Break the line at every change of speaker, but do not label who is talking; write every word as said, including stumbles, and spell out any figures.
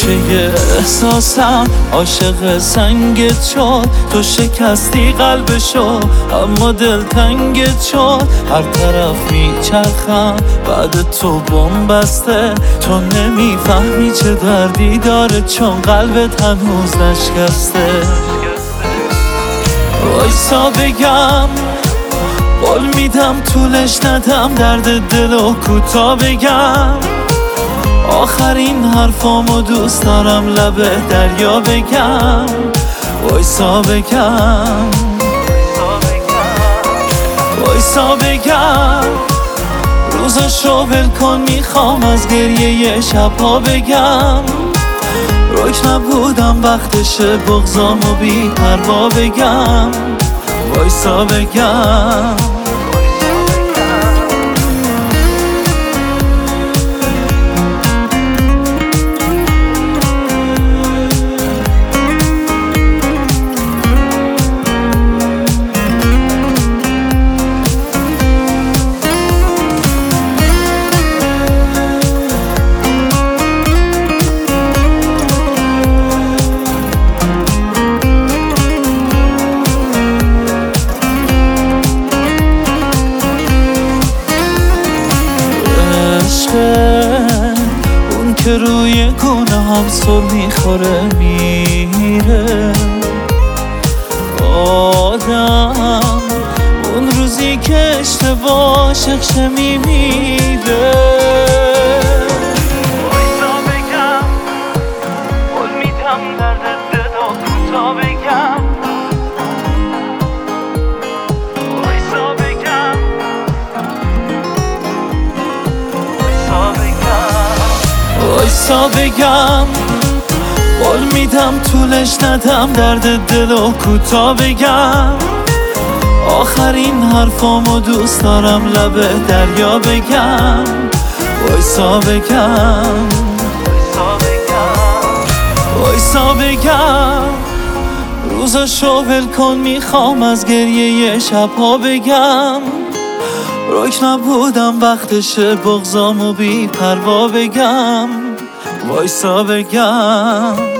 گوشه احساسم عاشق سنگت شد. تو شکستی قلبشو اما دل تنگت شد. هر طرف میچرخم بعد تو بم بسته. تو نمیفهمی چه دردی داره چون قلبت هنوز نشکسته. وایسا بگم قول میدم طولش ندم، درد دل و کوتا بگم. آخرین حرفامو دوست دارم لب دریا بگم. وایسا بگم وایسا بگم روزاشو ول کن، میخوام از گریه شبها بگم. روک نبودم وقتشه بغضامو بی پروا بگم. وایسا بگم اون که روی گونه هم سر میخوره میره. آدم اون روزی که اشتباه شخشه میمیره. وایسا بگم قول میدم درد دل و کوتا بگم. وایسا بگم وایسا بگم قول میدم طولش ندم، درد دل و کوتا بگم. آخرین حرفامو دوست دارم لب دریا بگم. وایسا بگم وایسا بگم روزاشو ول کن، میخوام از گریه شبها بگم. روک نبودم وقتشه بغضامو بی پروا بگم. وایسا بگم